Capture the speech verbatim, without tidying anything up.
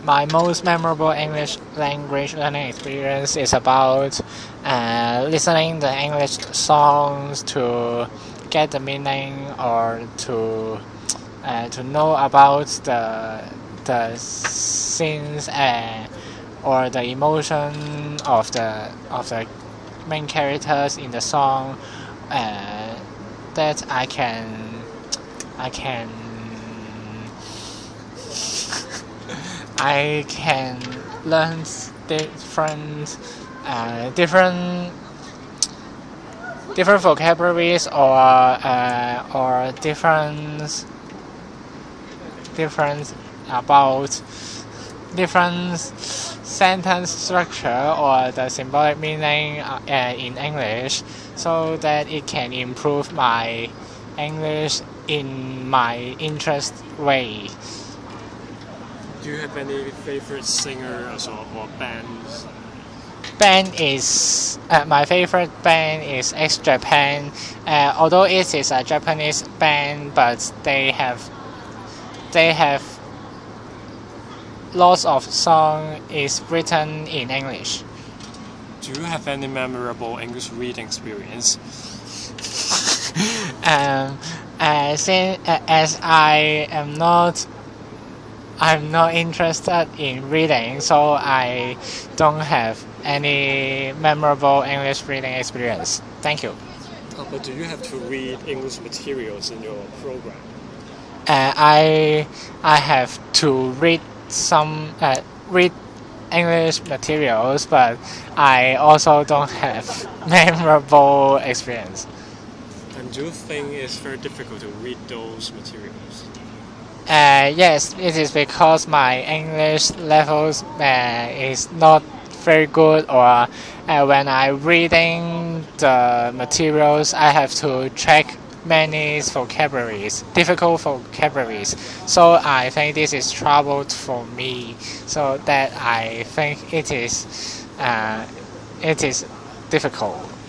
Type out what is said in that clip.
my most memorable English language learning experience is about uh, listening the English songs to get the meaning or to uh, to know about the the scenes uh, or the emotion of the of the main characters in the song. Uh, that I can I can I can learn different uh, different different vocabularies or uh, or different different about different sentence structure or the symbolic meaning uh, in English, so that it can improve my English in my interest way. Do you have any favorite singers or, or bands? Band is uh, my favorite band is X Japan. Uh, although it is a Japanese band, but they have they have lots of song is written in English. Do you have any memorable English reading experience? um, uh, since, uh, as I am not I'm not interested in reading, so I don't have any memorable English reading experience. Thank you. Oh, but do you have to read English materials in your program? Uh, I I have to read some uh, read English materials, but I also don't have memorable experience. And do you think it's very difficult to read those materials? Uh, yes, it is because my English levels uh, is not very good, or uh, when I reading the materials, I have to check many vocabularies, difficult vocabularies. So I think this is trouble for me. So that I think it is, uh, it is difficult.